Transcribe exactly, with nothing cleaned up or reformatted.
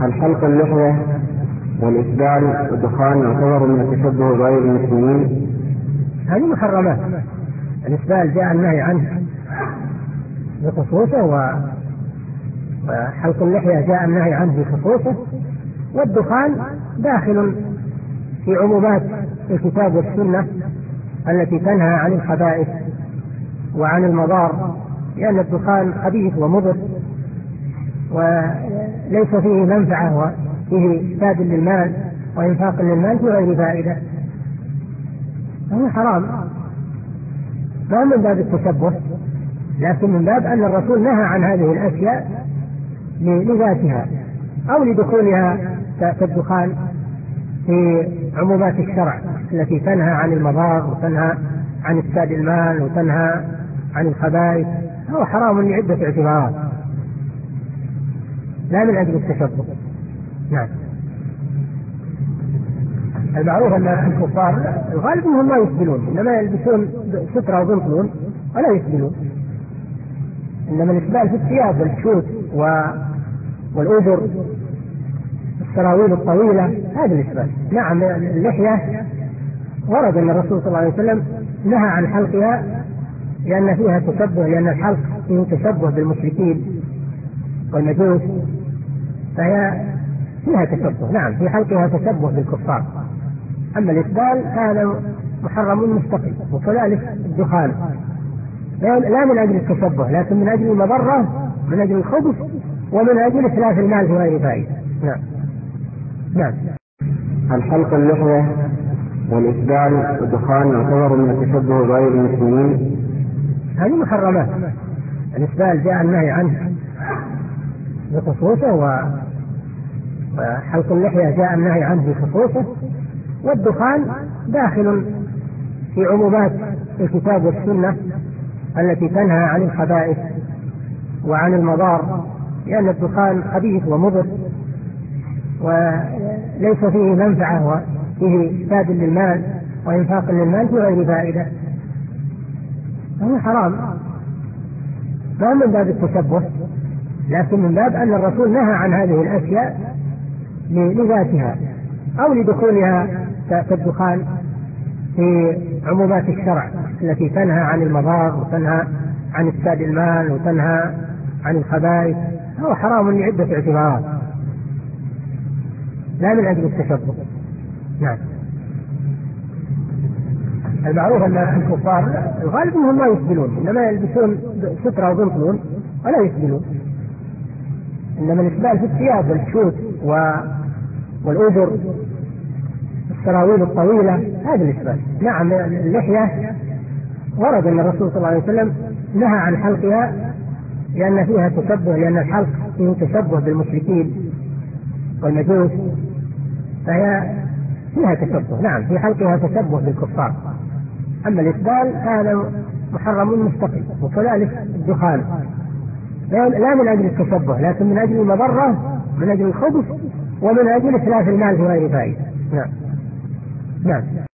الحلق اللحية والإسبال والدخان يعتبر من التشبه بغير المسلمين. هذه محرمات. الإسبال جاء النهي عنه بخصوصه، وحلق اللحية جاء النهي عنه بخصوصه، والدخان داخل في عمومات الكتاب والسنة التي تنهى عن الخبائث وعن المضار، لأن الدخان خبيث ومضر وليس فيه منفعة وفيه إفساد للمال وإنفاق للمال في غير فائدة، فهو حرام، ما من باب التشبه، لكن من باب أن الرسول نهى عن هذه الأشياء لذاتها أو لدخولها كالدخان في عمومات الشرع التي تنهى عن المضار وتنهى عن إفساد المال وتنهى عن الخبائث، هو حرام لعدة اعتبارات لا من أجل التشبه. نعم. المعروف أن الكفار الغالب منهم ما يسبلون، إنما يلبسون سترة وبنطلون ولا يسبلون، إنما الإسبال في الثياب والشوت والأوبر السراويل الطويلة، هذا الإسبال. نعم اللحية ورد أن الرسول صلى الله عليه وسلم نهى عن حلقها لأن فيها تشبه، لأن الحلق فيه تشبه بالمشركين والمجوس، فهي فيها تشبه. نعم في حلقها تشبه بالكفار. أما الإسبال هذا محرم مستقل، وكذلك الدخان لا من أجل التشبه لكن من أجل المضرة، من أجل الخبث، ومن أجل إتلاف المال في غير فائدة. نعم. نعم. الحلق اللحية والإسبال والدخان يعتبر من التشبه بغير المسلمين. هذه محرمات. الإسبال جاء النهي عنه بخصوصه، وحلق اللحية جاء النهي عنه بخصوصه، والدخان داخل في عمومات الكتاب والسنة التي تنهى عن الخبائث وعن المضار، لأن الدخان خبيث ومضر وليس فيه منفعة وفيه إفساد للمال وإنفاق للمال في غير فائدة، فهو حرام، ما من باب التشبه، لكن من باب أن الرسول نهى عن هذه الأشياء لذاتها أو لدخولها كالدخان في عمومات الشرع التي تنهى عن المضار وتنهى عن إفساد المال وتنهى عن الخبائث، هو حرام لعدة اعتبارات لا من أجل التشبه. نعم. المعروف أن الكفار الغالب منهم ما يسبلون، إنما يلبسون سترة وبنطلون ولا يسبلون، إنما الإسبال في الثياب والشوت والأوبر السراويل الطويلة، هذا الإسبال. نعم اللحية ورد أن الرسول صلى الله عليه وسلم نهى عن حلقها لأن فيها تشبه، لأن الحلق فيه تشبه بالمشركين والمجوس، فهي فيها تشبه. نعم في حلقها تشبه بالكفار. أما الإسبال هذا محرم مستقل، وكذلك الدخان لا من أجل التشبه لكن من أجل المضرة، من أجل الخبث، ومن أجل إتلاف المال في غير فائدة. نعم. نعم.